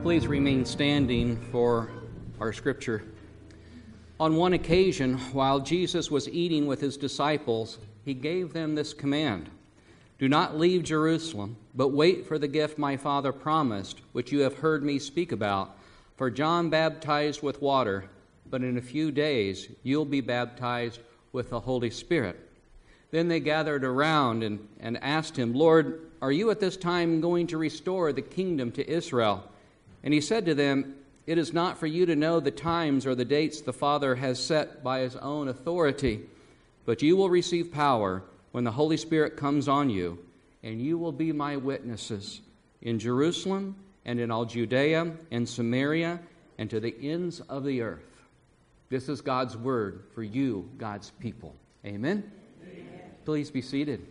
Please remain standing for our scripture. On one occasion, while Jesus was eating with his disciples, he gave them this command: "Do not leave Jerusalem, but wait for the gift my Father promised, which you have heard me speak about. For John baptized with water, but in a few days you'll be baptized with the Holy Spirit." Then they gathered around and asked him, "Lord, are you at this time going to restore the kingdom to Israel?" And he said to them, "It is not for you to know the times or the dates the Father has set by his own authority, but you will receive power when the Holy Spirit comes on you, and you will be my witnesses in Jerusalem and in all Judea and Samaria and to the ends of the earth." This is God's word for you, God's people. Amen? Amen. Please be seated.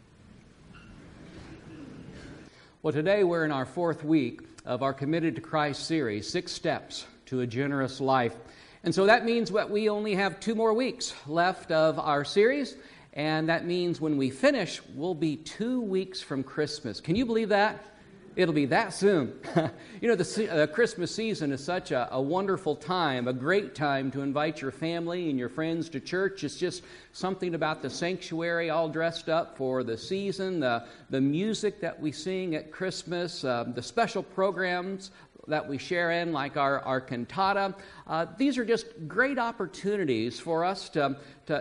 Well, today we're in our fourth week of our Committed to Christ series, 6 Steps to a Generous Life. And so that means that we only have 2 more weeks left of our series, and that means when we finish, we'll be 2 weeks from Christmas. Can you believe that? It'll be that soon. You know, the Christmas season is such a wonderful time, a great time to invite your family and your friends to church. It's just something about the sanctuary all dressed up for the season, the music that we sing at Christmas, the special programs that we share in, like our cantata. These are just great opportunities for us to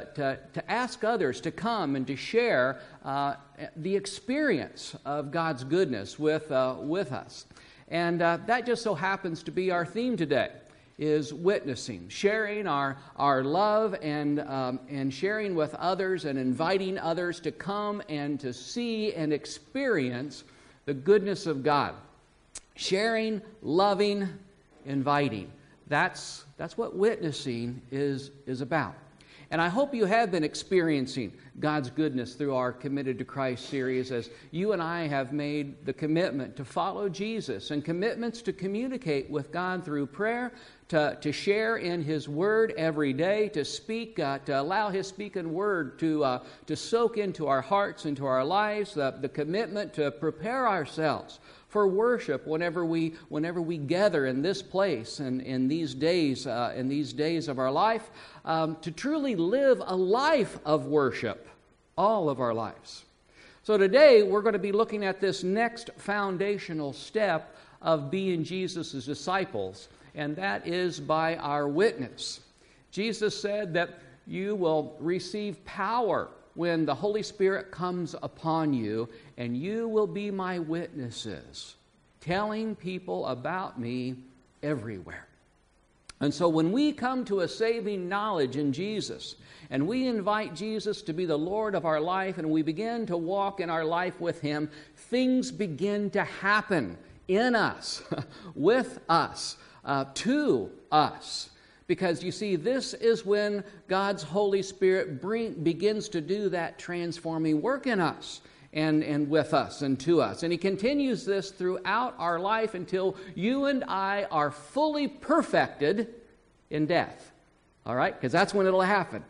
ask others to come and to share the experience of God's goodness with us. And that just so happens to be our theme today, is witnessing, sharing our love and sharing with others and inviting others to come and to see and experience the goodness of God. Sharing, loving, inviting. That's what witnessing is about. And I hope you have been experiencing God's goodness through our Committed to Christ series as you and I have made the commitment to follow Jesus and commitments to communicate with God through prayer, to share in His Word every day, to speak, to allow His speaking Word to soak into our hearts, into our lives, the commitment to prepare ourselves for worship whenever we gather in this place and in these days of our life, to truly live a life of worship all of our lives. So today we're going to be looking at this next foundational step of being Jesus' disciples, and that is by our witness. Jesus said that you will receive power when the Holy Spirit comes upon you, and you will be my witnesses, telling people about me everywhere. And so when we come to a saving knowledge in Jesus, and we invite Jesus to be the Lord of our life, and we begin to walk in our life with Him, things begin to happen in us, with us, to us. Because you see, this is when God's Holy Spirit begins to do that transforming work in us and with us and to us. And He continues this throughout our life until you and I are fully perfected in death. All right? Because that's when it'll happen.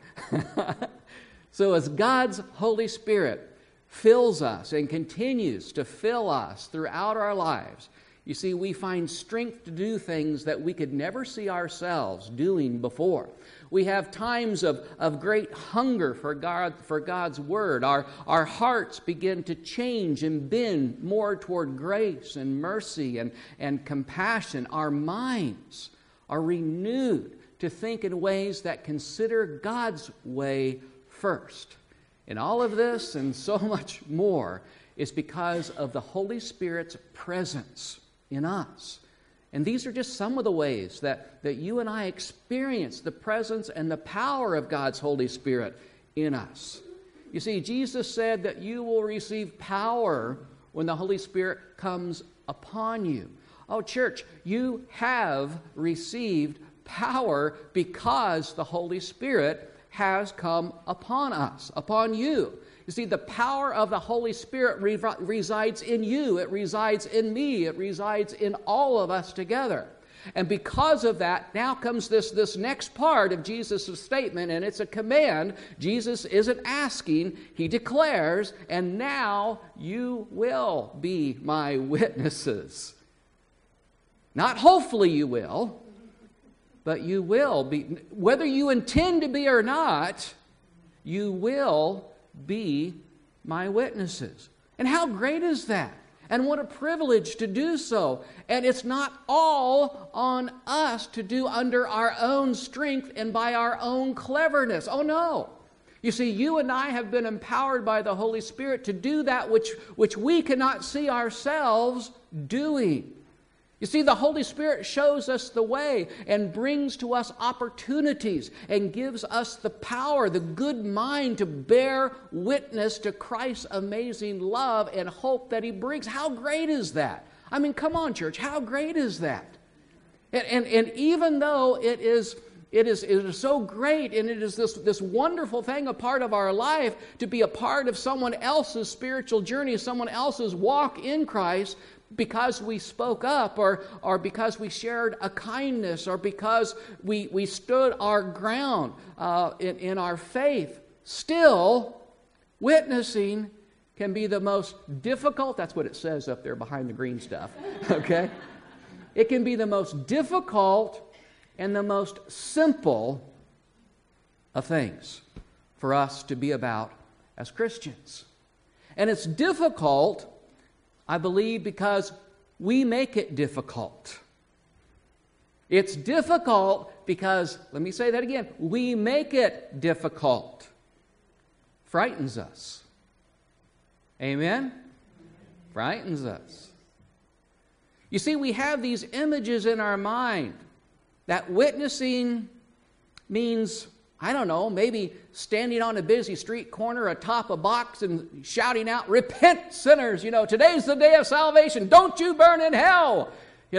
So as God's Holy Spirit fills us and continues to fill us throughout our lives, you see, we find strength to do things that we could never see ourselves doing before. We have times of great hunger for God's Word. Our hearts begin to change and bend more toward grace and mercy and compassion. Our minds are renewed to think in ways that consider God's way first. And all of this and so much more is because of the Holy Spirit's presence in us. And these are just some of the ways that you and I experience the presence and the power of God's Holy Spirit in us. You see, Jesus said that you will receive power when the Holy Spirit comes upon you. Oh, church, you have received power because the Holy Spirit has come upon us, upon you. You see, the power of the Holy Spirit resides in you. It resides in me. It resides in all of us together. And because of that, now comes this next part of Jesus' statement, and it's a command. Jesus isn't asking, He declares, and now you will be my witnesses. Not hopefully you will, but you will be. Whether you intend to be or not, you will be my witnesses. And how great is that? And what a privilege to do so. And it's not all on us to do under our own strength and by our own cleverness. Oh no. You see, you and I have been empowered by the Holy Spirit to do that which we cannot see ourselves doing. You see, the Holy Spirit shows us the way and brings to us opportunities and gives us the power, the good mind to bear witness to Christ's amazing love and hope that He brings. How great is that? I mean, come on, church, how great is that? And even though it is so great and it is this wonderful thing, a part of our life, to be a part of someone else's spiritual journey, someone else's walk in Christ, because we spoke up or because we shared a kindness or because we stood our ground in our faith, still witnessing can be the most difficult. That's what it says up there behind the green stuff, okay? It can be the most difficult and the most simple of things for us to be about as Christians. And it's difficult, I believe, because we make it difficult. It's difficult because, let me say that again, we make it difficult. Frightens us. Amen? Frightens us. You see, we have these images in our mind that witnessing means, I don't know, maybe standing on a busy street corner atop a box and shouting out, "Repent, sinners, today's the day of salvation. Don't you burn in hell,"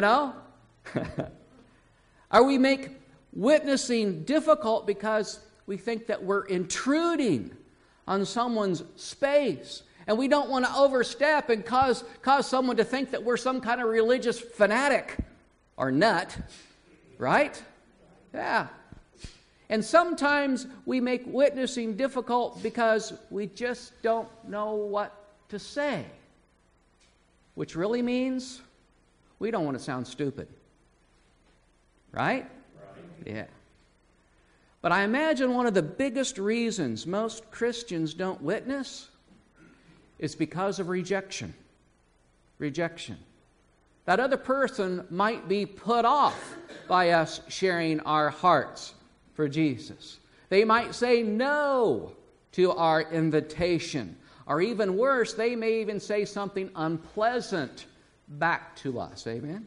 Or we make witnessing difficult because we think that we're intruding on someone's space. And we don't want to overstep and cause someone to think that we're some kind of religious fanatic or nut. Right? Yeah. And sometimes we make witnessing difficult because we just don't know what to say. Which really means we don't want to sound stupid. Right? Yeah. But I imagine one of the biggest reasons most Christians don't witness is because of rejection. Rejection. That other person might be put off by us sharing our hearts for Jesus. They might say no to our invitation. Or even worse, they may even say something unpleasant back to us. Amen?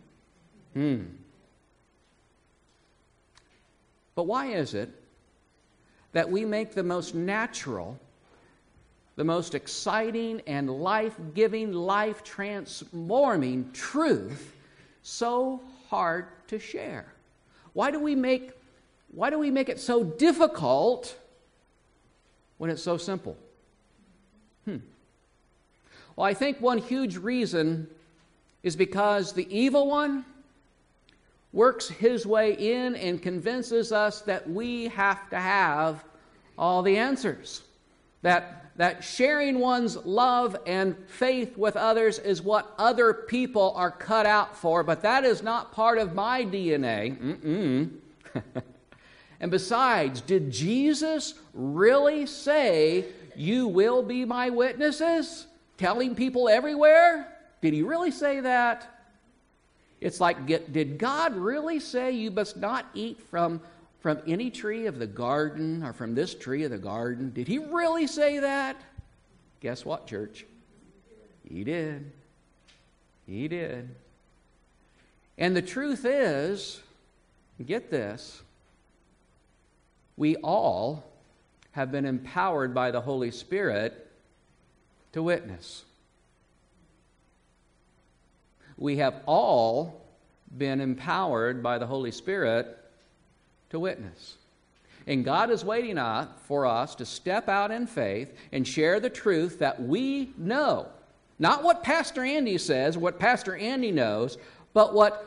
But why is it that we make the most natural, the most exciting and life-giving, life-transforming truth so hard to share? Why do we make it so difficult when it's so simple? Well, I think one huge reason is because the evil one works his way in and convinces us that we have to have all the answers. That sharing one's love and faith with others is what other people are cut out for, but that is not part of my DNA. And besides, did Jesus really say, "You will be my witnesses"? Telling people everywhere? Did He really say that? It's like, did God really say you must not eat from any tree of the garden or from this tree of the garden? Did He really say that? Guess what, church? He did. He did. And the truth is, get this, we all have been empowered by the Holy Spirit to witness. We have all been empowered by the Holy Spirit to witness. And God is waiting for us to step out in faith and share the truth that we know. Not what Pastor Andy says, what Pastor Andy knows, but what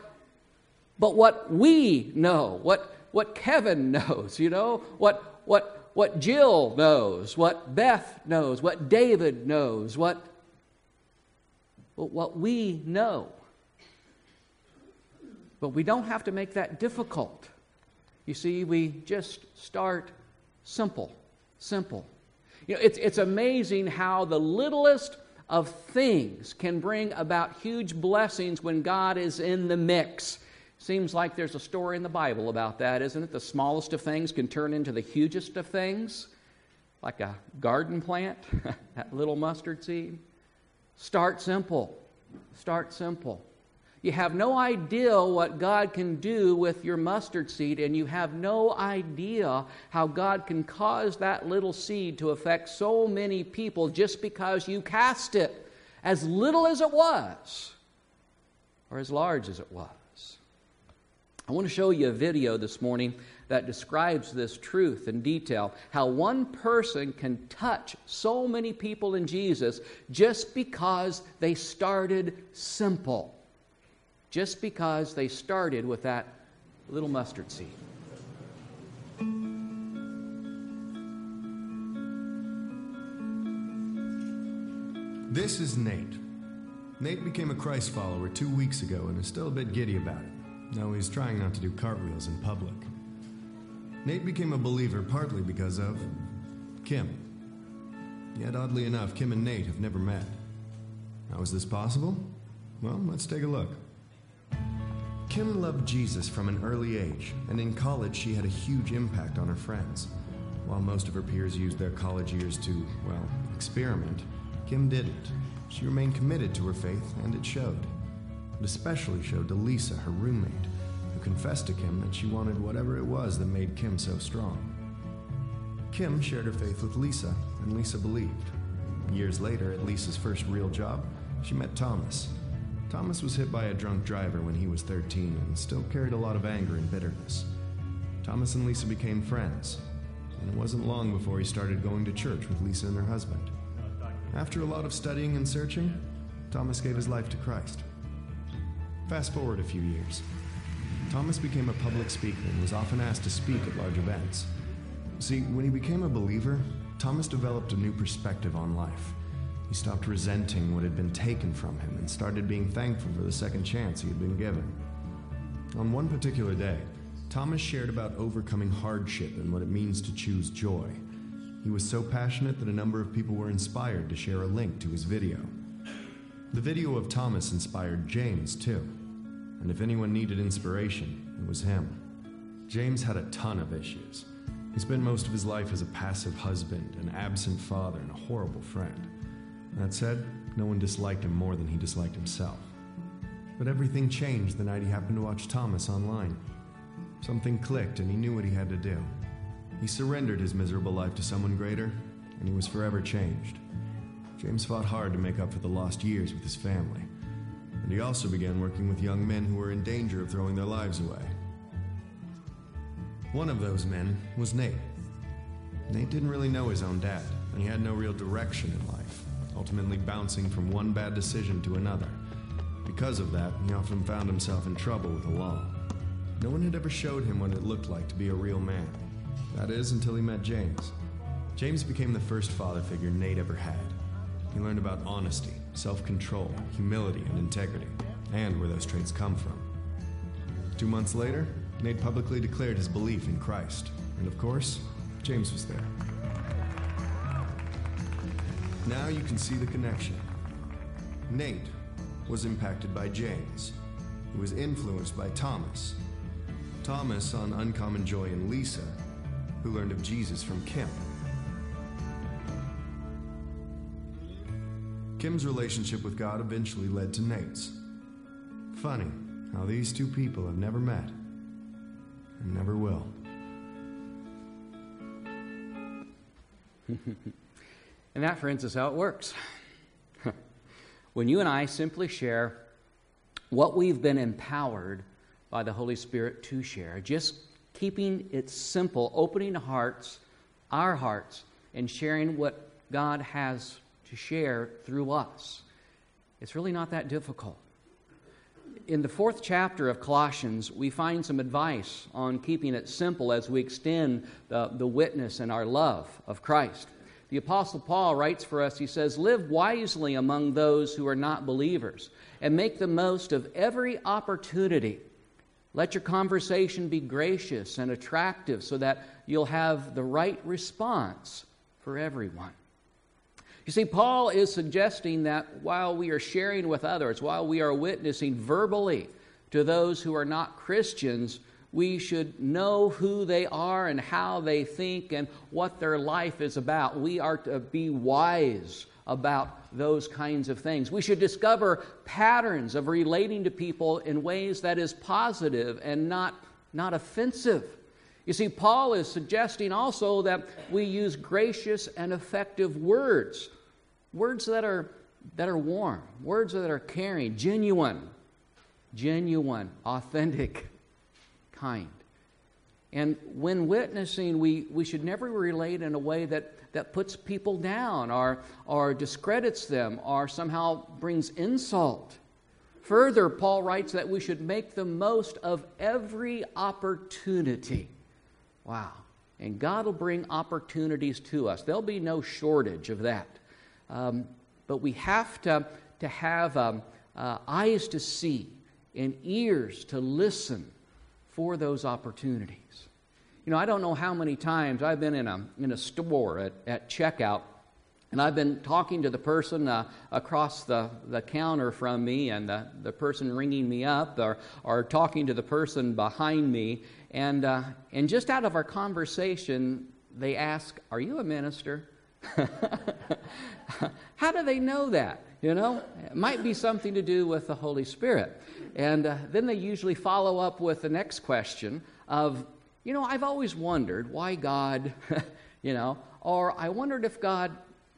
we know, what Kevin knows, what Jill knows, what Beth knows, what David knows, what we know. But we don't have to make that difficult. You see, we just start simple. Simple. It's amazing how the littlest of things can bring about huge blessings when God is in the mix. Seems like there's a story in the Bible about that, isn't it? The smallest of things can turn into the hugest of things, like a garden plant, that little mustard seed. Start simple. Start simple. You have no idea what God can do with your mustard seed, and you have no idea how God can cause that little seed to affect so many people just because you cast it, as little as it was, or as large as it was. I want to show you a video this morning that describes this truth in detail, how one person can touch so many people in Jesus just because they started simple. Just because they started with that little mustard seed. This is Nate. Nate became a Christ follower 2 weeks ago and is still a bit giddy about it. No, he's trying not to do cartwheels in public. Nate became a believer partly because of Kim. Yet oddly enough, Kim and Nate have never met. How is this possible? Well, let's take a look. Kim loved Jesus from an early age, and in college she had a huge impact on her friends. While most of her peers used their college years to, experiment, Kim didn't. She remained committed to her faith, and it showed. It especially showed to Lisa, her roommate, who confessed to Kim that she wanted whatever it was that made Kim so strong. Kim shared her faith with Lisa, and Lisa believed. Years later, at Lisa's first real job, she met Thomas. Thomas was hit by a drunk driver when he was 13 and still carried a lot of anger and bitterness. Thomas and Lisa became friends, and it wasn't long before he started going to church with Lisa and her husband. After a lot of studying and searching, Thomas gave his life to Christ. Fast forward a few years. Thomas became a public speaker and was often asked to speak at large events. See, when he became a believer, Thomas developed a new perspective on life. He stopped resenting what had been taken from him and started being thankful for the second chance he had been given. On one particular day, Thomas shared about overcoming hardship and what it means to choose joy. He was so passionate that a number of people were inspired to share a link to his video. The video of Thomas inspired James, too. And if anyone needed inspiration, it was him. James had a ton of issues. He spent most of his life as a passive husband, an absent father, and a horrible friend. That said, no one disliked him more than he disliked himself. But everything changed the night he happened to watch Thomas online. Something clicked and he knew what he had to do. He surrendered his miserable life to someone greater, and he was forever changed. James fought hard to make up for the lost years with his family, and he also began working with young men who were in danger of throwing their lives away. One of those men was Nate. Nate didn't really know his own dad, and he had no real direction in life, ultimately bouncing from one bad decision to another. Because of that, he often found himself in trouble with the law. No one had ever showed him what it looked like to be a real man. That is, until he met James. James became the first father figure Nate ever had. He learned about honesty, self-control, humility, and integrity, and where those traits come from. 2 months later, Nate publicly declared his belief in Christ. And of course, James was there. Now you can see the connection. Nate was impacted by James, who was influenced by Thomas. Thomas on Uncommon Joy in Lisa, who learned of Jesus from Kim. Kim's relationship with God eventually led to Nate's. Funny how these two people have never met and never will. And that, friends, is how it works. When you and I simply share what we've been empowered by the Holy Spirit to share, just keeping it simple, opening our hearts, and sharing what God has to share through us. It's really not that difficult. In the 4th chapter of Colossians, we find some advice on keeping it simple as we extend the witness and our love of Christ. The Apostle Paul writes for us, he says, "Live wisely among those who are not believers, and make the most of every opportunity Let your conversation be gracious and attractive so that you'll have the right response for everyone. You see, Paul is suggesting that while we are sharing with others, while we are witnessing verbally to those who are not Christians, we should know who they are and how they think and what their life is about. We are to be wise about those kinds of things. We should discover patterns of relating to people in ways that is positive and not offensive. You see, Paul is suggesting also that we use gracious and effective words. Words that are warm, words that are caring, genuine, authentic, kind. And when witnessing, we should never relate in a way that puts people down or discredits them or somehow brings insult. Further, Paul writes that we should make the most of every opportunity. Wow. And God will bring opportunities to us. There'll be no shortage of that. But we have to have eyes to see and ears to listen for those opportunities. You know, I don't know how many times I've been in a store at checkout, and I've been talking to the person across the counter from me, and the person ringing me up, or talking to the person behind me, and just out of our conversation, they ask, "Are you a minister?" How do they know that? You know, it might be something to do with the Holy Spirit. And then they usually follow up with the next question of, you know, I've always wondered why God, or I wondered if God,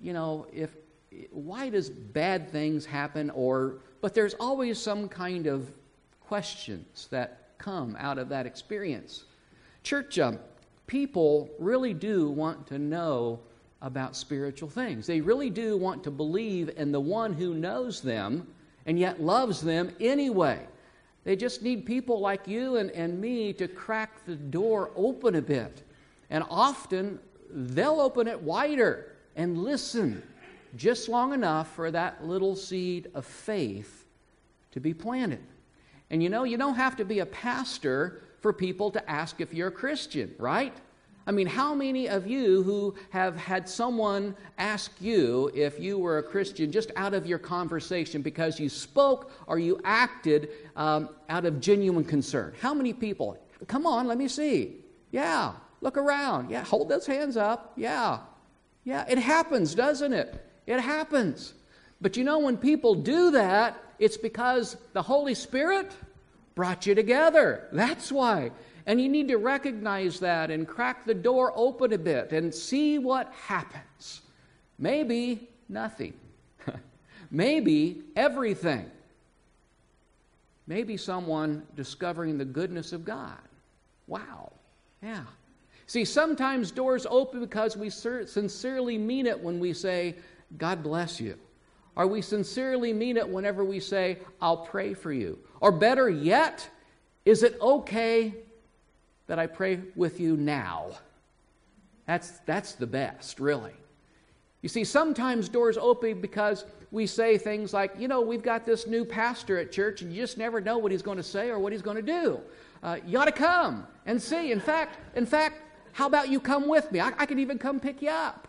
why does bad things happen? But there's always some kind of questions that come out of that experience. Church, people really do want to know about spiritual things. They really do want to believe in the one who knows them and yet loves them anyway. They just need people like you and me to crack the door open a bit. And often they'll open it wider and listen just long enough for that little seed of faith to be planted. And you don't have to be a pastor for people to ask if you're a Christian, right? I mean, how many of you who have had someone ask you if you were a Christian just out of your conversation because you spoke or you acted out of genuine concern? How many people? Come on, let me see. Yeah, look around. Yeah, hold those hands up. Yeah, it happens, doesn't it? It happens. But when people do that, it's because the Holy Spirit brought you together. That's why. And you need to recognize that and crack the door open a bit and see what happens. Maybe nothing. Maybe everything. Maybe someone discovering the goodness of God. Wow. Yeah. See, sometimes doors open because we sincerely mean it when we say, God bless you. Or we sincerely mean it whenever we say, I'll pray for you. Or better yet, is it okay that I pray with you now? That's the best, really. You see, sometimes doors open because we say things like, we've got this new pastor at church and you just never know what he's going to say or what he's going to do. You ought to come and see. In fact, how about you come with me? I can even come pick you up,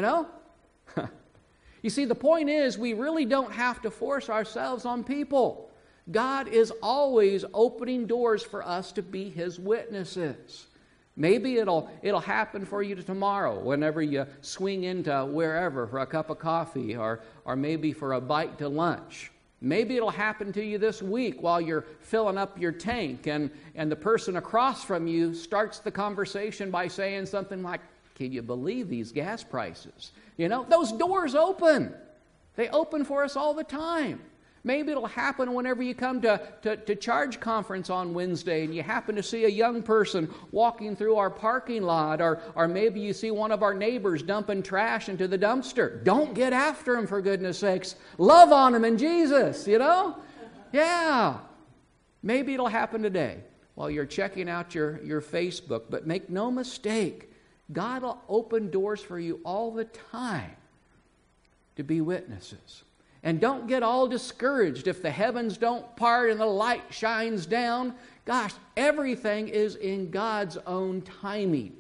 You see, the point is we really don't have to force ourselves on people. God is always opening doors for us to be His witnesses. Maybe it'll happen for you tomorrow whenever you swing into wherever for a cup of coffee or maybe for a bite to lunch. Maybe it'll happen to you this week while you're filling up your tank and the person across from you starts the conversation by saying something like, can you believe these gas prices? Those doors open. They open for us all the time. Maybe it'll happen whenever you come to Charge Conference on Wednesday and you happen to see a young person walking through our parking lot, or maybe you see one of our neighbors dumping trash into the dumpster. Don't get after him, for goodness sakes. Love on him in Jesus, Yeah. Maybe it'll happen today while you're checking out your Facebook, but make no mistake, God will open doors for you all the time to be witnesses. And don't get all discouraged if the heavens don't part and the light shines down. Gosh, everything is in God's own timing.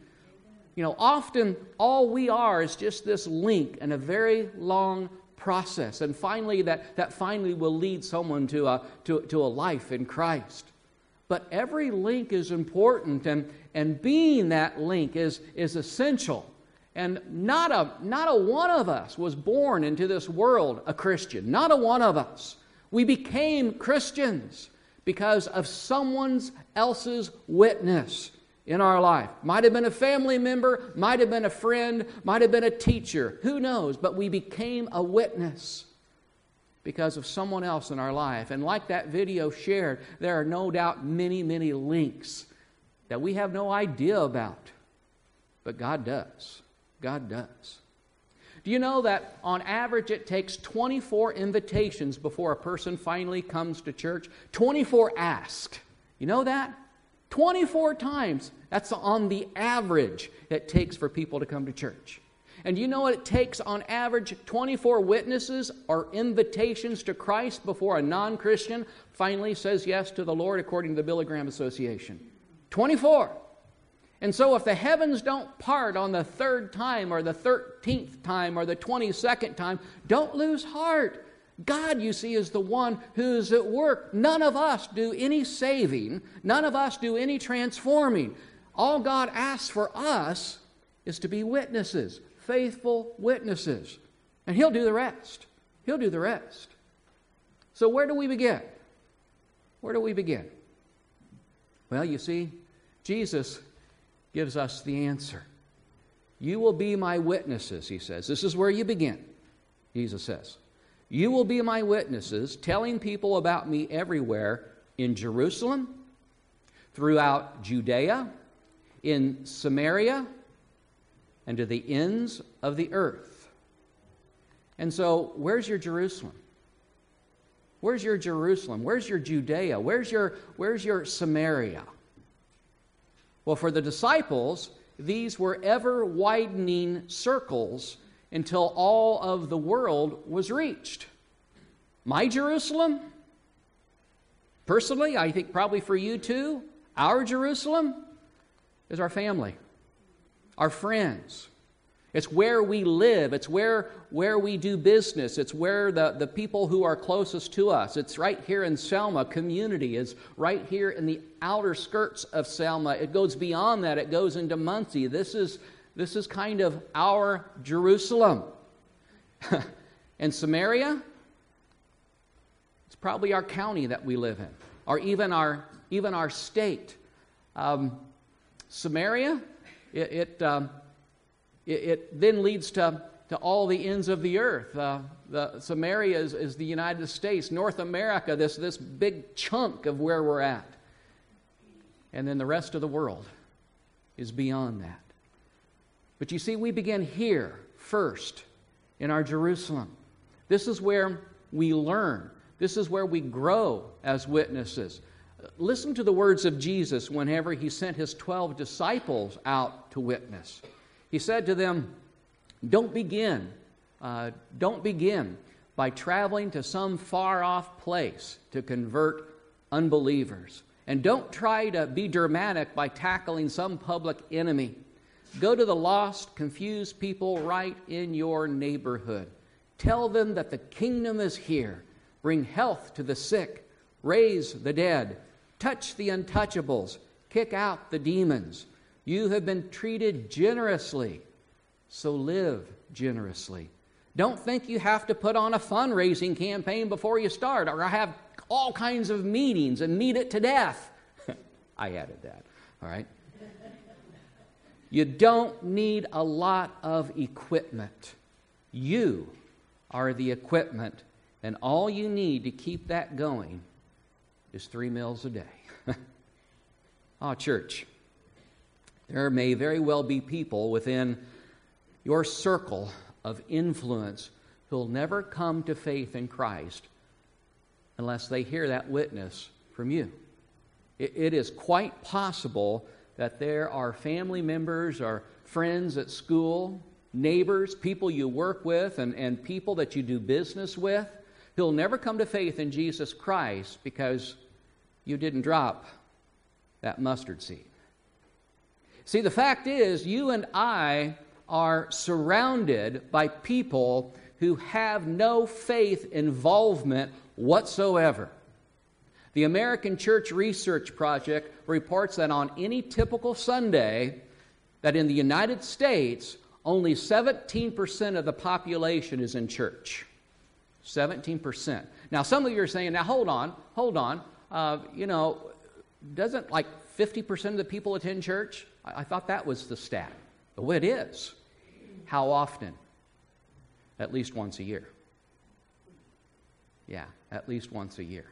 Often all we are is just this link in a very long process. And finally, that finally will lead someone to a life in Christ. But every link is important, and being that link is essential. And not a one of us was born into this world a Christian. Not a one of us. We became Christians because of someone else's witness in our life. Might have been a family member, might have been a friend, might have been a teacher. Who knows? But we became a witness because of someone else in our life. And like that video shared, there are no doubt many, many links that we have no idea about. But God does. God does. Do you know that on average it takes 24 invitations before a person finally comes to church? 24 asked. You know that? 24 times. That's on the average it takes for people to come to church. And you know what it takes on average? 24 witnesses or invitations to Christ before a non-Christian finally says yes to the Lord according to the Billy Graham Association. 24. And so if the heavens don't part on the 3rd time or the 13th time or the 22nd time, don't lose heart. God, you see, is the one who's at work. None of us do any saving. None of us do any transforming. All God asks for us is to be witnesses, faithful witnesses. And He'll do the rest. He'll do the rest. So where do we begin? Where do we begin? Well, you see, Jesus gives us the answer. You will be my witnesses, He says. This is where you begin, Jesus says. You will be my witnesses, telling people about me everywhere in Jerusalem, throughout Judea, in Samaria, and to the ends of the earth. And so, where's your Jerusalem? Where's your Jerusalem? Where's your Judea? Where's your Samaria? Well, for the disciples, these were ever-widening circles until all of the world was reached. My Jerusalem? Personally, I think probably for you too, our Jerusalem is our family, our friends. It's where we live. It's where we do business. It's where the people who are closest to us. It's right here in Selma. Community is right here in the outer skirts of Selma. It goes beyond that. It goes into Muncie. This is kind of our Jerusalem. And Samaria, it's probably our county that we live in, or even our state. Samaria, it then leads to all the ends of the earth. The Samaria is the United States, North America, this big chunk of where we're at. And then the rest of the world is beyond that. But you see, we begin here first in our Jerusalem. This is where we learn. This is where we grow as witnesses. Listen to the words of Jesus whenever He sent His 12 disciples out to witness. He said to them, don't begin by traveling to some far-off place to convert unbelievers. And don't try to be dramatic by tackling some public enemy. Go to the lost, confused people right in your neighborhood. Tell them that the kingdom is here. Bring health to the sick. Raise the dead. Touch the untouchables. Kick out the demons. You have been treated generously, so live generously. Don't think you have to put on a fundraising campaign before you start, or have all kinds of meetings and meet it to death. I added that, all right? You don't need a lot of equipment. You are the equipment, and all you need to keep that going is 3 meals a day. Church, there may very well be people within your circle of influence who'll never come to faith in Christ unless they hear that witness from you. It is quite possible that there are family members or friends at school, neighbors, people you work with, and people that you do business with who'll never come to faith in Jesus Christ because you didn't drop that mustard seed. See, the fact is, you and I are surrounded by people who have no faith involvement whatsoever. The American Church Research Project reports that on any typical Sunday, that in the United States, only 17% of the population is in church. 17%. Now, some of you are saying, now hold on. Doesn't like 50% of the people attend church? I thought that was the stat. Well, it is. How often? At least once a year. Yeah, at least once a year.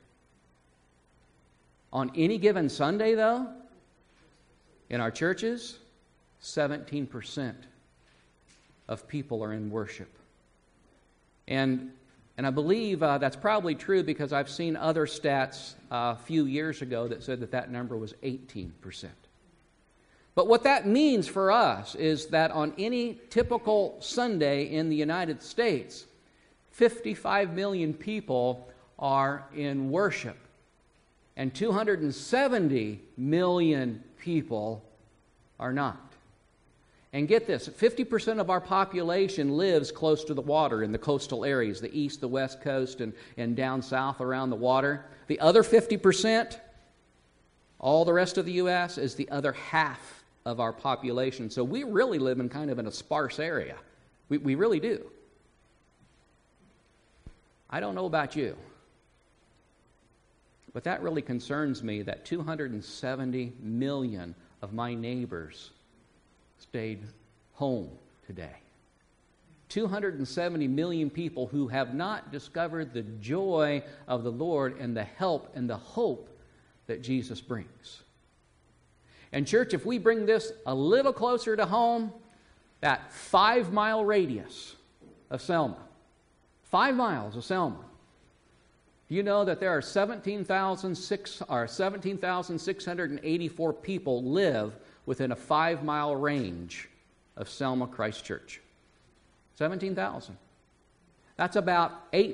On any given Sunday, though, in our churches, 17% of people are in worship. And I believe that's probably true because I've seen other stats a few years ago that said that number was 18%. But what that means for us is that on any typical Sunday in the United States, 55 million people are in worship, and 270 million people are not. And get this, 50% of our population lives close to the water in the coastal areas, the east, the west coast, and down south around the water. The other 50%, all the rest of the U.S., is the other half of our population. So we really live in kind of in a sparse area. We really do. I don't know about you, but that really concerns me that 270 million of my neighbors stayed home today. 270 million people who have not discovered the joy of the Lord and the help and the hope that Jesus brings. And church, if we bring this a little closer to home, that 5-mile radius of Selma, 5 miles of Selma, you know that there are 17,684 people live within a 5-mile range of Selma Christ Church. 17,000. That's about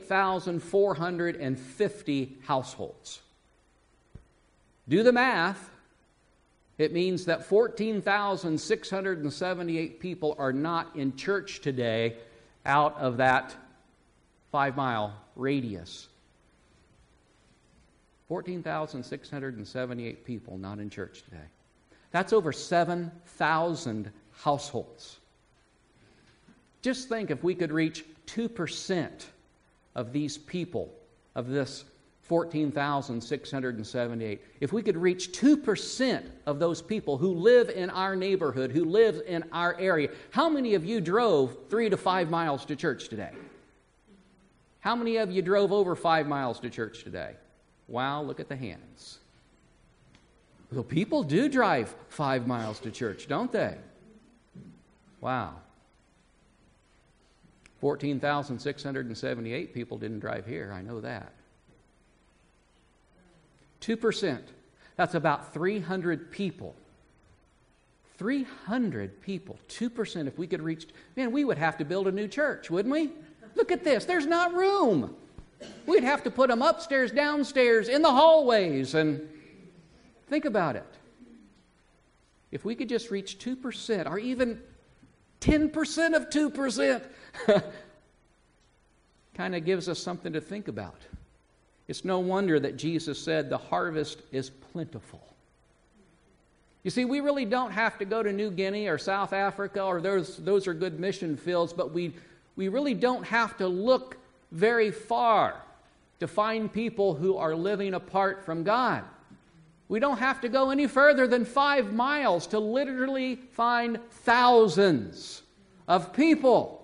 8,450 households. Do the math. It means that 14,678 people are not in church today out of that 5-mile radius. 14,678 people not in church today. That's over 7,000 households. Just think if we could reach 2% of these people, of this 14,678. If we could reach 2% of those people who live in our neighborhood, who live in our area, how many of you drove 3 to 5 miles to church today? How many of you drove over 5 miles to church today? Wow, look at the hands. Well, people do drive 5 miles to church, don't they? Wow. 14,678 people didn't drive here, I know that. 2%. That's about 300 people. 300 people. 2%. If we could reach, man, we would have to build a new church, wouldn't we? Look at this. There's not room. We'd have to put them upstairs, downstairs, in the hallways. And think about it. If we could just reach 2%, or even 10% of 2%, kind of gives us something to think about. It's no wonder that Jesus said the harvest is plentiful. You see, we really don't have to go to New Guinea or South Africa, or those are good mission fields, but we really don't have to look very far to find people who are living apart from God. We don't have to go any further than 5 miles to literally find thousands of people.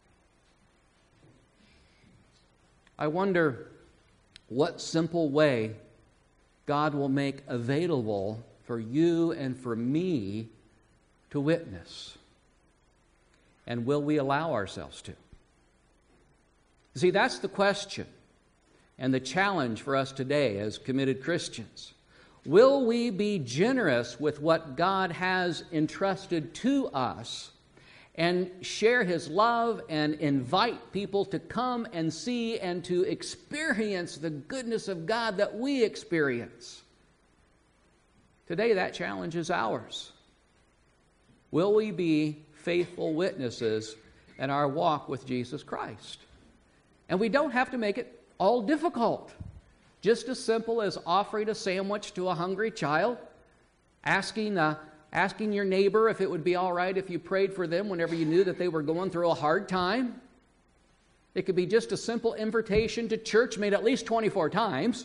I wonder what simple way God will make available for you and for me to witness. And will we allow ourselves to? See, that's the question and the challenge for us today as committed Christians. Will we be generous with what God has entrusted to us and share His love and invite people to come and see and to experience the goodness of God that we experience? Today, that challenge is ours. Will we be faithful witnesses in our walk with Jesus Christ? And we don't have to make it all difficult. Just as simple as offering a sandwich to a hungry child, asking your neighbor if it would be all right if you prayed for them whenever you knew that they were going through a hard time. It could be just a simple invitation to church made at least 24 times.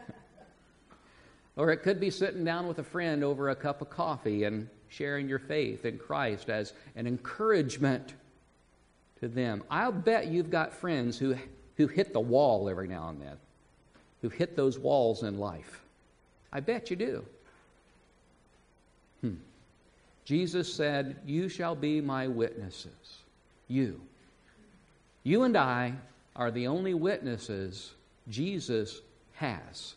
Or it could be sitting down with a friend over a cup of coffee and sharing your faith in Christ as an encouragement to them. I'll bet you've got friends who hit the wall every now and then, who hit those walls in life. I bet you do. Jesus said, "You shall be my witnesses." You. You and I are the only witnesses Jesus has.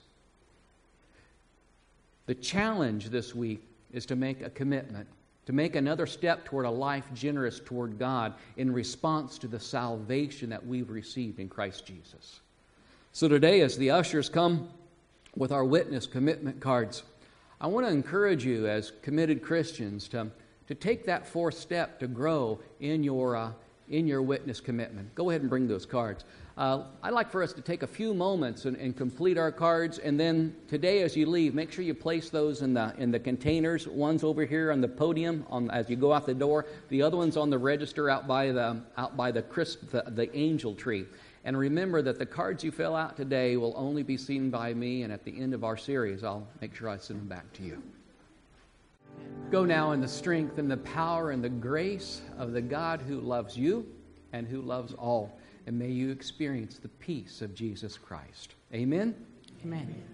The challenge this week is to make a commitment, to make another step toward a life generous toward God in response to the salvation that we've received in Christ Jesus. So today, as the ushers come with our witness commitment cards, I want to encourage you as committed Christians to take that fourth step to grow in your witness commitment. Go ahead and bring those cards. I'd like for us to take a few moments and complete our cards, and then today as you leave, make sure you place those in the containers. One's over here on the podium as you go out the door. The other one's on the register out by the angel tree. And remember that the cards you fill out today will only be seen by me, and at the end of our series, I'll make sure I send them back to you. Go now in the strength and the power and the grace of the God who loves you and who loves all. And may you experience the peace of Jesus Christ. Amen? Amen.